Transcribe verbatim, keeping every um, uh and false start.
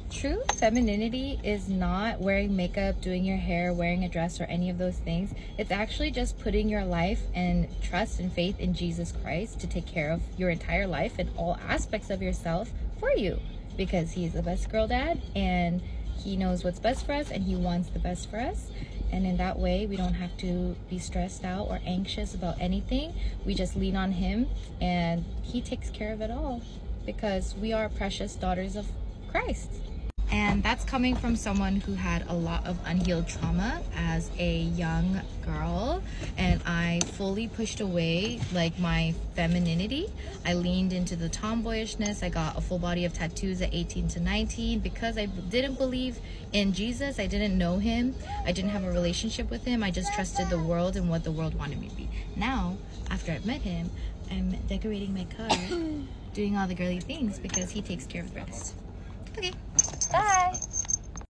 True femininity is not wearing makeup, doing your hair, wearing a dress, or any of those things. It's actually just putting your life and trust and faith in Jesus Christ to take care of your entire life and all aspects of yourself for you, because he's the best girl dad and he knows what's best for us and he wants the best for us. And in that way, we don't have to be stressed out or anxious about anything. We just lean on him and he takes care of it all, because we are precious daughters of Christ. And that's coming from someone who had a lot of unhealed trauma as a young girl. And I fully pushed away like my femininity. I leaned into the tomboyishness. I got a full body of tattoos at eighteen to nineteen because I didn't believe in Jesus. I didn't know him. I didn't have a relationship with him. I just trusted the world and what the world wanted me to be. Now, after I've met him, I'm decorating my car, doing all the girly things because he takes care of the rest. Okay, bye.